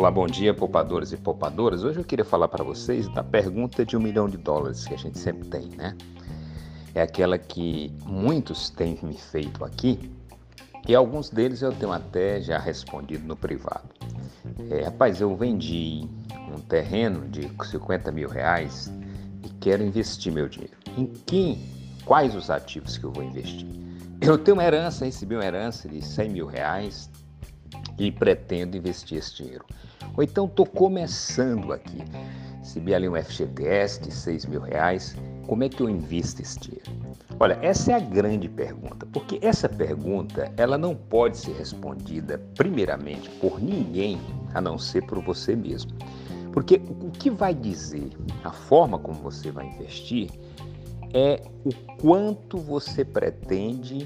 Olá, bom dia, poupadores e poupadoras. Hoje eu queria falar para vocês da pergunta de $1 milhão que a gente sempre tem, né? É aquela que muitos têm me feito aqui e alguns deles eu tenho até já respondido no privado. Rapaz, eu vendi um terreno de R$50 mil e quero investir meu dinheiro. Quais os ativos que eu vou investir? Eu tenho uma herança, recebi uma herança de R$100 mil e pretendo investir esse dinheiro. Ou então estou começando aqui, recebi ali um FGTS de R$6 mil, como é que eu invisto esse dinheiro? Olha, essa é a grande pergunta, porque essa pergunta ela não pode ser respondida primeiramente por ninguém, a não ser por você mesmo. Porque o que vai dizer a forma como você vai investir é o quanto você pretende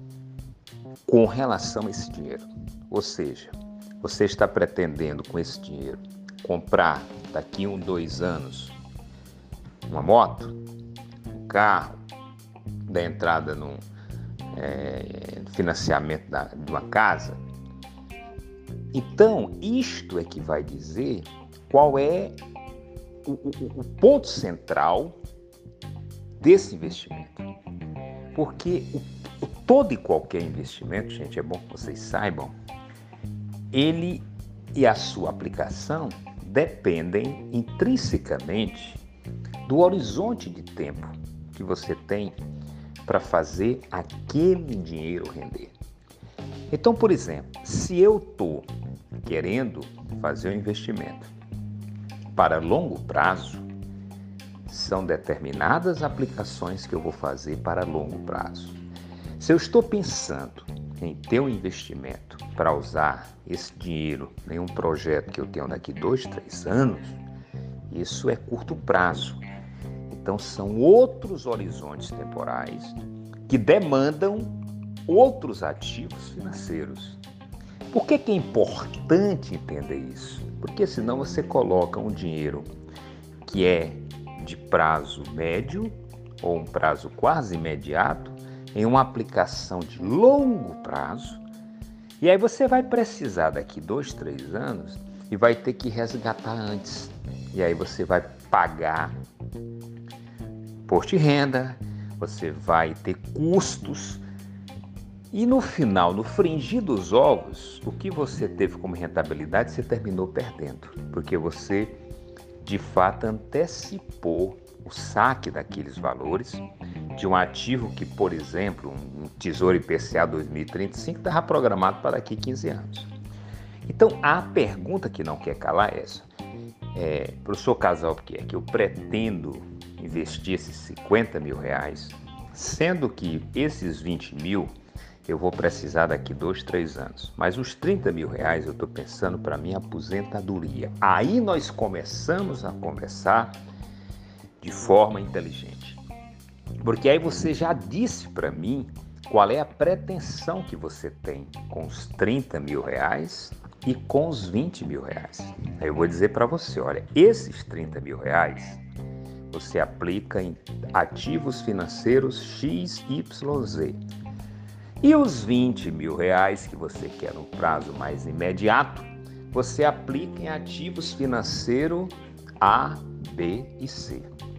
com relação a esse dinheiro. Ou seja, você está pretendendo com esse dinheiro comprar daqui 2 anos uma moto, um carro, dar entrada no financiamento de uma casa? Então, isto é que vai dizer qual é o ponto central desse investimento. Porque todo e qualquer investimento, gente, é bom que vocês saibam, ele e a sua aplicação dependem intrinsecamente do horizonte de tempo que você tem para fazer aquele dinheiro render. Então, por exemplo, se eu estou querendo fazer um investimento para longo prazo, são determinadas aplicações que eu vou fazer para longo prazo. Se eu estou pensando em ter um investimento para usar esse dinheiro em um projeto que eu tenho daqui 2, 3 anos, isso é curto prazo. Então são outros horizontes temporais que demandam outros ativos financeiros. Por que é importante entender isso? Porque senão você coloca um dinheiro que é de prazo médio ou um prazo quase imediato em uma aplicação de longo prazo, e aí você vai precisar daqui 2, 3 anos e vai ter que resgatar antes. E aí você vai pagar imposto de renda, você vai ter custos e no final, no fringir dos ovos, o que você teve como rentabilidade você terminou perdendo, porque você de fato antecipou o saque daqueles valores de um ativo que, por exemplo, um Tesouro IPCA 2035 estava programado para daqui 15 anos. Então, a pergunta que não quer calar é essa. Professor Casal, o que é que eu pretendo investir esses R$50 mil, sendo que esses 20 mil eu vou precisar daqui 2, 3 anos. Mas os R$30 mil eu estou pensando para minha aposentadoria. Aí nós começamos a conversar de forma inteligente. Porque aí você já disse para mim qual é a pretensão que você tem com os R$30 mil e com os R$20 mil. Aí eu vou dizer para você, olha, esses R$30 mil você aplica em ativos financeiros XYZ. E os R$20 mil que você quer no prazo mais imediato, você aplica em ativos financeiros A, B e C.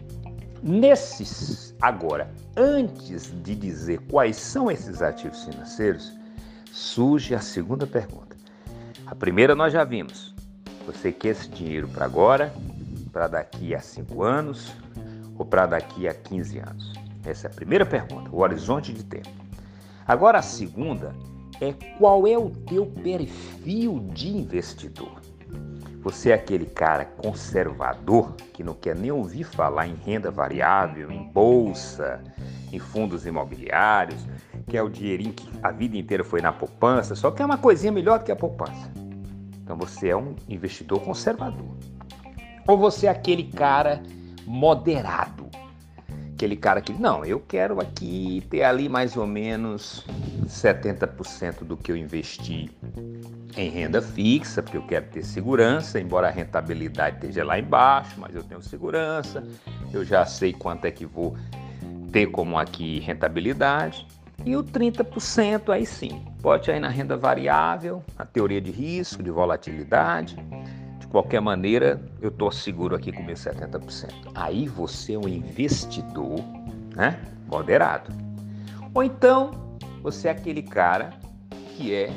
Agora, antes de dizer quais são esses ativos financeiros, surge a segunda pergunta. A primeira nós já vimos. Você quer esse dinheiro para agora, para daqui a 5 anos ou para daqui a 15 anos? Essa é a primeira pergunta, o horizonte de tempo. Agora a segunda é qual é o teu perfil de investidor. Você é aquele cara conservador que não quer nem ouvir falar em renda variável, em bolsa, em fundos imobiliários, que é o dinheirinho que a vida inteira foi na poupança, só que é uma coisinha melhor do que a poupança. Então você é um investidor conservador. Ou você é aquele cara moderado, aquele cara que, não, eu quero aqui ter ali mais ou menos 70% do que eu investi em renda fixa, porque eu quero ter segurança, embora a rentabilidade esteja lá embaixo, mas eu tenho segurança, eu já sei quanto é que vou ter como aqui rentabilidade. E o 30% aí sim, pode ir na renda variável, na teoria de risco, de volatilidade, De qualquer maneira, eu estou seguro aqui com meus 70%. Aí você é um investidor, né, moderado. Ou então, você é aquele cara que é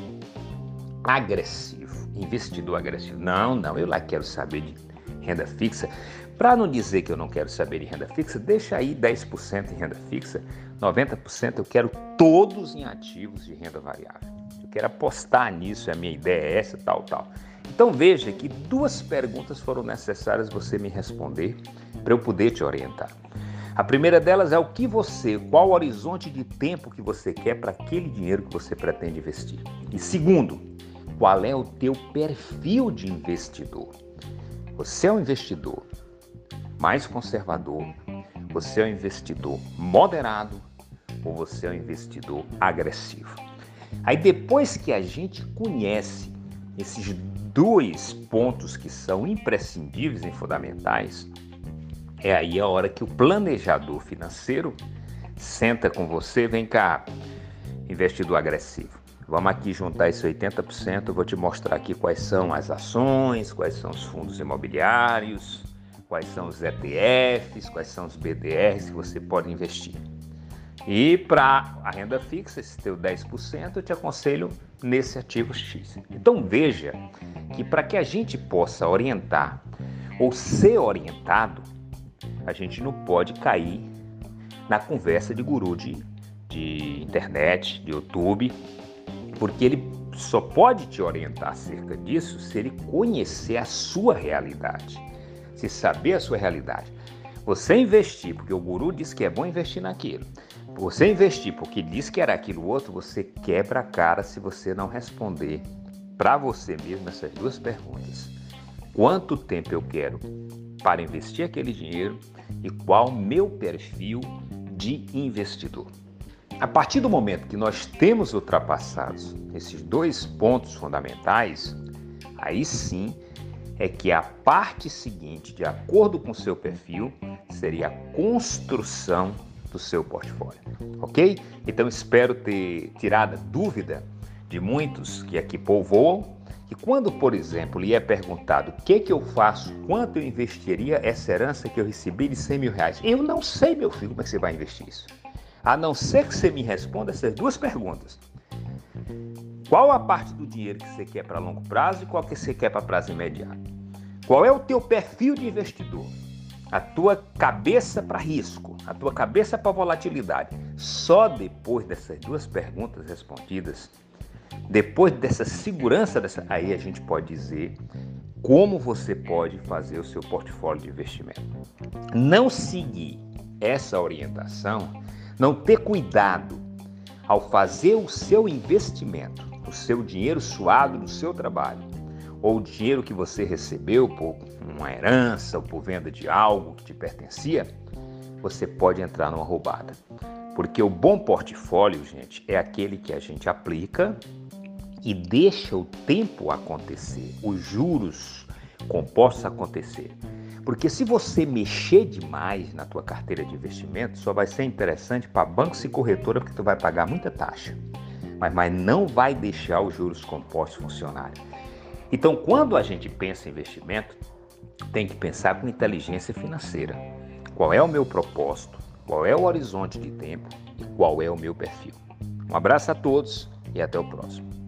agressivo, investidor agressivo. Não, eu lá quero saber de renda fixa. Para não dizer que eu não quero saber de renda fixa, deixa aí 10% em renda fixa, 90% eu quero todos em ativos de renda variável. Eu quero apostar nisso, a minha ideia é essa, tal. Então veja que 2 perguntas foram necessárias você me responder para eu poder te orientar. A primeira delas é qual o horizonte de tempo que você quer para aquele dinheiro que você pretende investir. E segundo, qual é o teu perfil de investidor? Você é um investidor mais conservador? Você é um investidor moderado? Ou você é um investidor agressivo? Aí depois que a gente conhece esses 2 pontos que são imprescindíveis e fundamentais, é aí a hora que o planejador financeiro senta com você, vem cá, investidor agressivo. Vamos aqui juntar esse 80%, eu vou te mostrar aqui quais são as ações, quais são os fundos imobiliários, quais são os ETFs, quais são os BDRs que você pode investir. E para a renda fixa, esse teu 10%, eu te aconselho nesse ativo X. Então veja que para que a gente possa orientar ou ser orientado, a gente não pode cair na conversa de guru de internet, de YouTube, porque ele só pode te orientar acerca disso se ele conhecer a sua realidade, se saber a sua realidade. Você investir porque o guru disse que é bom investir naquilo, você investir porque disse que era aquilo outro, você quebra a cara se você não responder para você mesmo essas 2 perguntas. Quanto tempo eu quero para investir aquele dinheiro e qual o meu perfil de investidor? A partir do momento que nós temos ultrapassados esses 2 pontos fundamentais, aí sim é que a parte seguinte, de acordo com o seu perfil, seria a construção do seu portfólio, ok? Então espero ter tirado a dúvida de muitos que aqui povoam, e quando, por exemplo, lhe é perguntado o que eu faço, quanto eu investiria essa herança que eu recebi de 100 mil reais, eu não sei, meu filho, como é que você vai investir isso. A não ser que você me responda essas 2 perguntas. Qual a parte do dinheiro que você quer para longo prazo e qual que você quer para prazo imediato? Qual é o teu perfil de investidor? A tua cabeça para risco, a tua cabeça para volatilidade. Só depois dessas 2 perguntas respondidas, depois dessa segurança, aí a gente pode dizer como você pode fazer o seu portfólio de investimento. Não seguir essa orientação, não ter cuidado ao fazer o seu investimento, o seu dinheiro suado do seu trabalho, ou o dinheiro que você recebeu por uma herança ou por venda de algo que te pertencia, você pode entrar numa roubada. Porque o bom portfólio, gente, é aquele que a gente aplica e deixa o tempo acontecer, os juros compostos acontecer. Porque se você mexer demais na tua carteira de investimento, só vai ser interessante para bancos e corretora, porque tu vai pagar muita taxa, mas não vai deixar os juros compostos funcionarem. Então, quando a gente pensa em investimento, tem que pensar com inteligência financeira. Qual é o meu propósito? Qual é o horizonte de tempo? E qual é o meu perfil? Um abraço a todos e até o próximo.